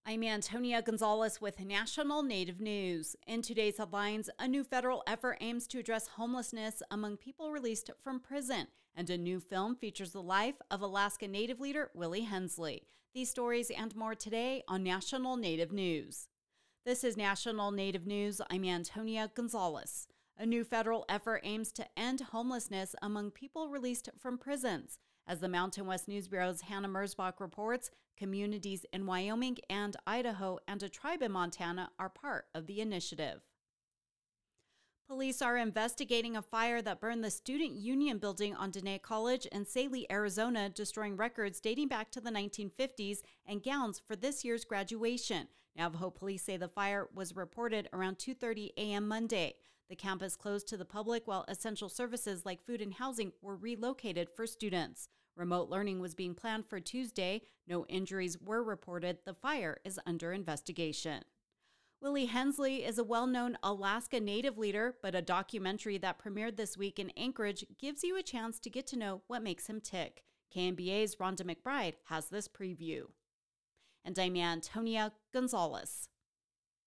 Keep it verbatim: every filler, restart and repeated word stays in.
I'm Antonia Gonzalez with National Native News. In today's headlines, a new federal effort aims to address homelessness among people released from prison, and a new film features the life of Alaska Native leader Willie Hensley. These stories and more today on National Native News. This is National Native News. I'm Antonia Gonzalez. A new federal effort aims to end homelessness among people released from prisons. As the Mountain West News Bureau's Hannah Merzbach reports, communities in Wyoming and Idaho and a tribe in Montana are part of the initiative. Police are investigating a fire that burned the Student Union building on Dene College in Saline, Arizona, destroying records dating back to the nineteen fifties and gowns for this year's graduation. Navajo police say the fire was reported around two thirty a.m. Monday. The campus closed to the public while essential services like food and housing were relocated for students. Remote learning was being planned for Tuesday. No injuries were reported. The fire is under investigation. Willie Hensley is a well-known Alaska Native leader, but a documentary that premiered this week in Anchorage gives you a chance to get to know what makes him tick. K N B A's Rhonda McBride has this preview. And I'm Antonia Gonzalez.